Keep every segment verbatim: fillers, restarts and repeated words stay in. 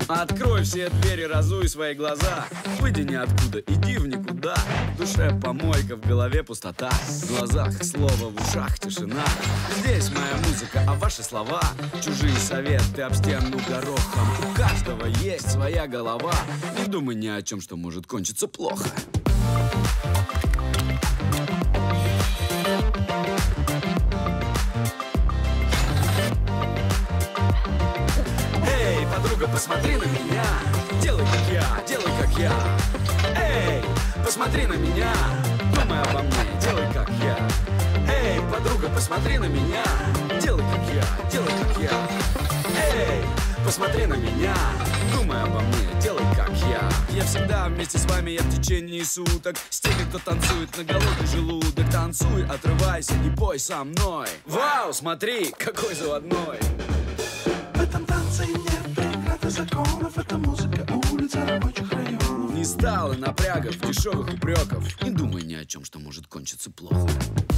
Открой все двери, разуй свои глаза. Выйди ниоткуда, иди в никуда. В душе помойка, в голове пустота. В глазах слово, в ушах тишина. Здесь моя музыка, а ваши слова чужие советы об стену горохом. У каждого есть своя голова. Не думай ни о чем, что может кончиться плохо. Эй, подруга, посмотри на меня. Делай как я, делай как я. Эй, посмотри на меня. Думай обо мне, делай как я. Эй, подруга, посмотри на меня. Делай как я, делай как я. Эй, посмотри на меня. Думай обо мне, делай как я. Я всегда вместе с вами, я в течение суток. С теми, кто танцует на голодный желудок. Танцуй, отрывайся и пой со мной. Вау, смотри, какой заводной. В этом танце нет преград и законов. Это музыка улица рабочих районов. Не стало напрягов, дешевых упреков. Не думай ни о чем, что может кончиться плохо.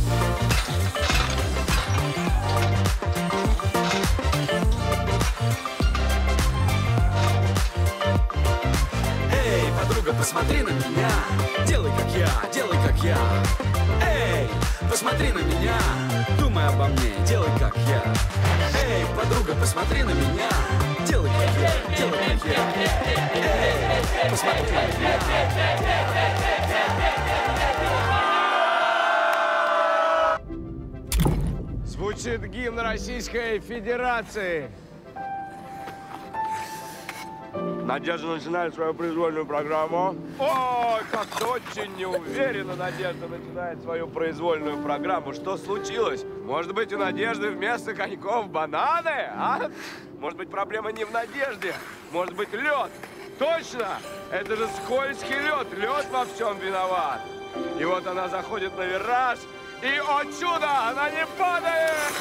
Эй, подруга, посмотри на меня. Делай как я, делай как я. Эй, посмотри на меня. Думай обо мне, делай как я. Эй, подруга, посмотри на меня. Делай как я, делай как я. Эй, посмотри на меня. Звучит гимн Российской Федерации. Надежда начинает свою произвольную программу. Ой, как-то очень неуверенно Надежда начинает свою произвольную программу. Что случилось? Может быть, у Надежды вместо коньков бананы, а? Может быть, проблема не в Надежде. Может быть, лед. Точно! Это же скользкий лед. Лед во всем виноват. И вот она заходит на вираж. И, о чудо, она не падает!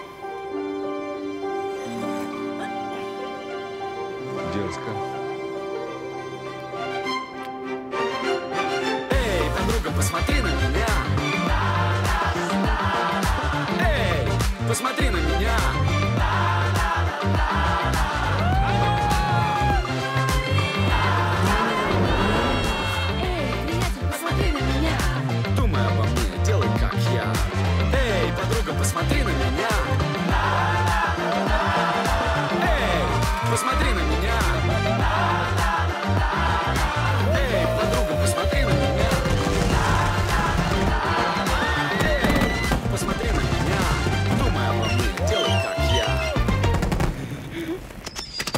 Дерзко. Эй, подруга, посмотри на меня. Эй, посмотри на меня. Эй, приятель, посмотри на меня. Думай обо мне, делай как я. Эй, подруга, посмотри на меня. Эй, посмотри на меня. Эй, подруга.